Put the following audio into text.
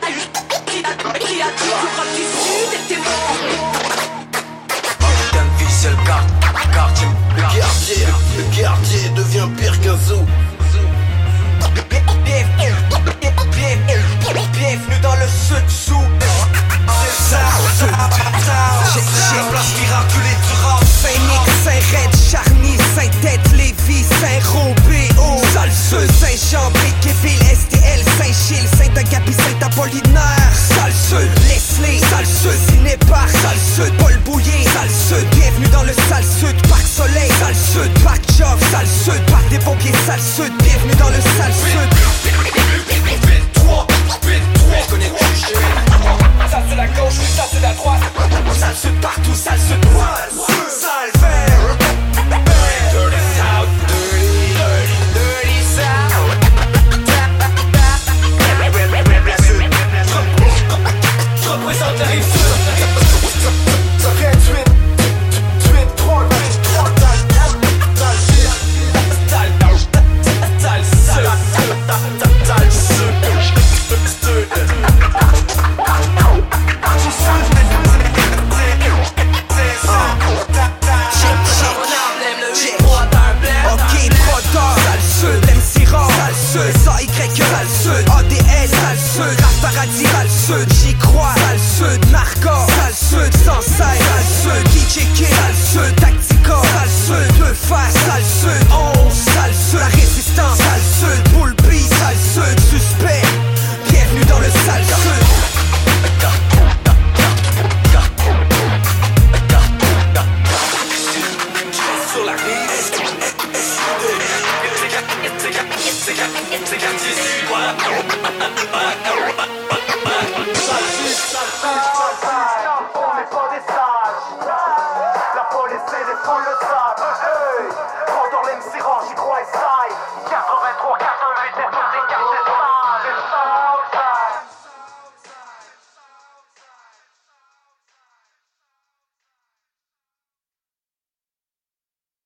Le quartier devient pire qu'un zoo. Bienvenue dans le sud-sous. C'est ça, place miraculée du rap. Saint-Nic, Saint-Red, Charny, Saint-Tête, Lévis, Saint-Roch, Salseux, Saint-Jean, Briqueville, STL, Saint-Gilles, Saint-Agapi, Saint-Apollinaire, Salseux, Leslie, Salseux, Cinéparc, Salseux, Paul Bouillet, Salseux, bienvenue dans le Salseux, Parc Soleil, Salseux, Parc Job, Salseux, Parc des Pompiers, Salseux, bienvenue dans le Salseux. Je connais le cliché. Salseux la gauche, Salseux la droite. Salseux partout, Salseux de droite. Sale vert. Dirty South, dirty South. Je représente la rive sud. 28, 3, 3, Salseux, j'y crois, Salseux, Narcos, Salseux, Sansaï, Salseux, DJK, Salseux, Tactica, Salseux, Deux Faces, Salseux, 11, Salseux, La Résistance, Salseux, Bullby, Salseux, Suspect, bienvenue dans le Salseux. Sur la rive, c'est quartier sud, voilà. On n'est pas des sages. La police et les foules le